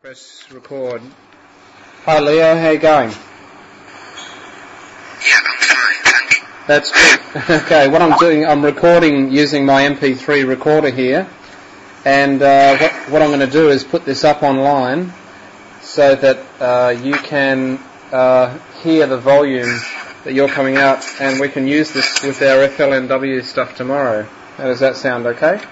Press record. Hi Leo, how you going? Yeah, I'm fine, thank you. That's good. Okay, what I'm doing, I'm recording using my MP3 recorder here, and what I'm going to do is put this up online so that you can hear the volume that you're coming out, and we can use this with our FLNW stuff tomorrow. How does that sound, okay?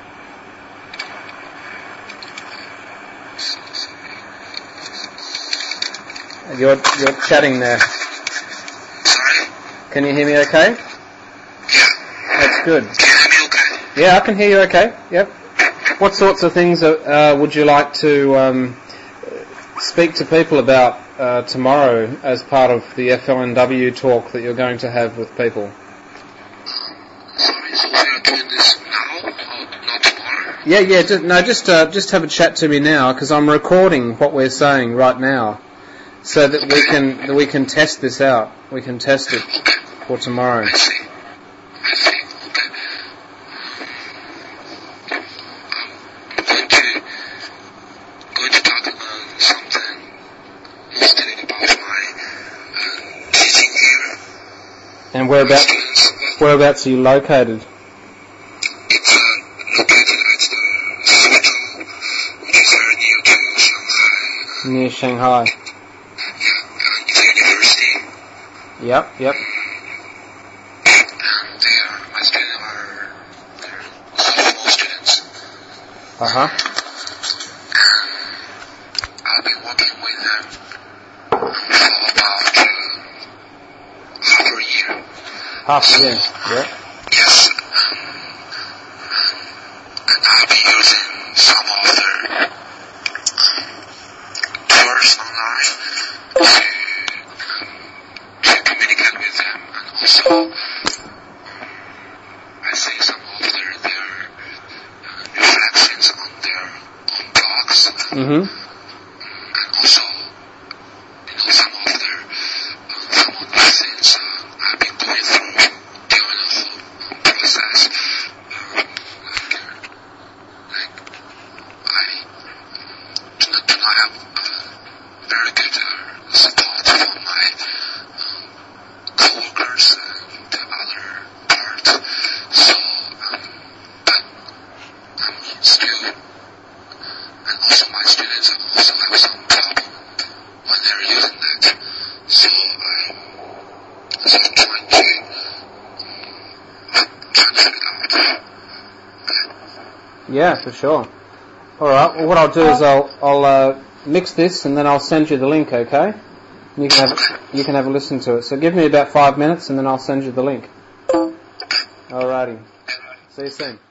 You're chatting there. Sorry? Can you hear me okay? Yeah. That's good. Can you hear me okay? Yeah, I can hear you okay. Yep. What sorts of things would you like to speak to people about tomorrow as part of the FLNW talk that you're going to have with people? Sorry, so we are doing this now or not tomorrow? Yeah. Just have a chat to me now, because I'm recording what we're saying right now, so that we can test this out. We can test it for tomorrow. I see. Okay. I'm going to talk about something instead about my teaching here. And whereabouts are you located? It's located at the Suzhou, which is very near to Shanghai. Near Shanghai. Yeah, it's a university. Yep. And my students are sophomore students. Uh-huh. I'll be working with them for about half a year. Half a year. Yep. Yes. And I'll be using some of their tours online to communicate with them, and also I see some of their reflections on their own blogs, Mm-hmm. and also some of the things I've been going through during the whole process. I do not have very good support from my co-workers and the other part, so but I'm still, and also my students also have some problem when they're using that, so I'm just trying to figure it out. Yeah, for sure. All right. Well, what I'll do is I'll mix this and then I'll send you the link. Okay? And you can have a listen to it. So give me about 5 minutes and then I'll send you the link. Alrighty. See you soon.